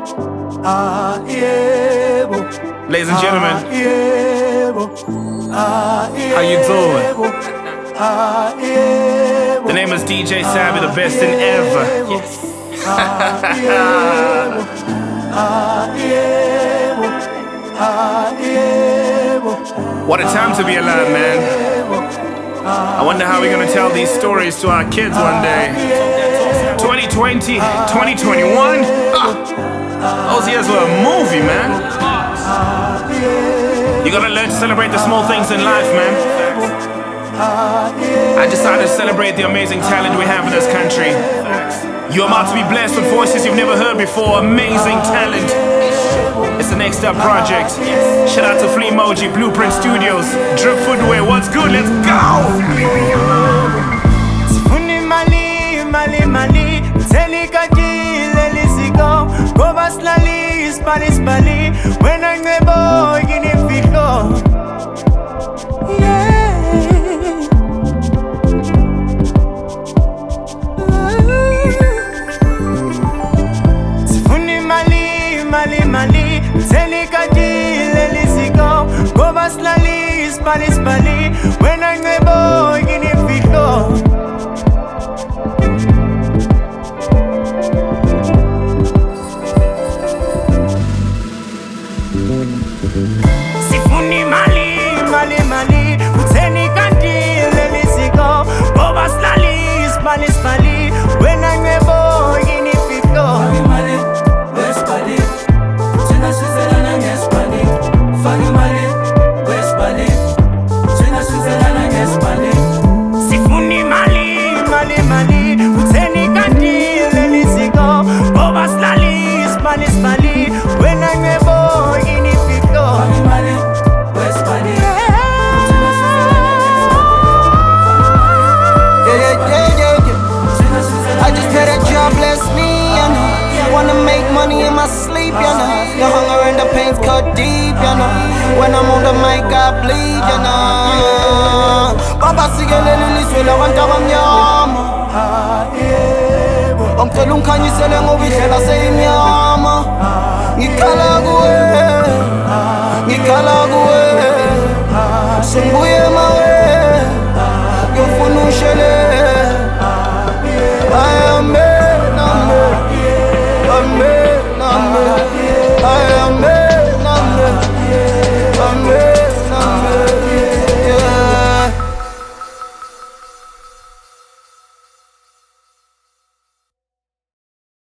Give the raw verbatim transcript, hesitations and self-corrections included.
Ladies and gentlemen, how you doing? The name is D J Savvy, the best in ever. Yes. What a time to be alive, man. I wonder how we're gonna tell these stories to our kids one day. twenty twenty, twenty twenty-one. Ah, those years were a movie, man. You gotta learn to celebrate the small things in life, man. I decided to celebrate the amazing talent we have in this country. You're about to be blessed with voices you've never heard before. Amazing talent. It's the Next Up Project. Shout out to Fleamoji, Blueprint Studios, Drip Footwear. What's good? Let's go! Sifuni mali, mali, mali. Telika jile lisiko. Goba slali, spali, spali. When I nebo, gini fiko. Yeah. Sifuni mali, mali, mali. Telika jile lisiko. Goba slali, spali, spali. When I nebo, gini fiko. Sifuni mali, mali, mali. Uteni kanti leli siko. Boba slali, spali, spali. When I nebo, gini fiko. Fagi mali, west bali. Tena Switzerland and yes bali. Fagi mali, west bali. Tena Switzerland and yes bali. Sifuni mali, mali, mali. Uteni kanti leli siko. Boba slali, spali, spali. When I nebo, gini fiko. Fagi mali, west bali. Yeah, yeah, yeah, yeah. I just pray that y'all bless me, you know. Wanna make money in my sleep, you know. The hunger and the pains cut deep, you know. When I'm on the mic, I bleed, you know. Baba sigelele liswela wantaba mnyama. Ongicela ungikhanyisele ngoba indlela seyimnyama. Ngikhala kuwe, ngikhala kuwe.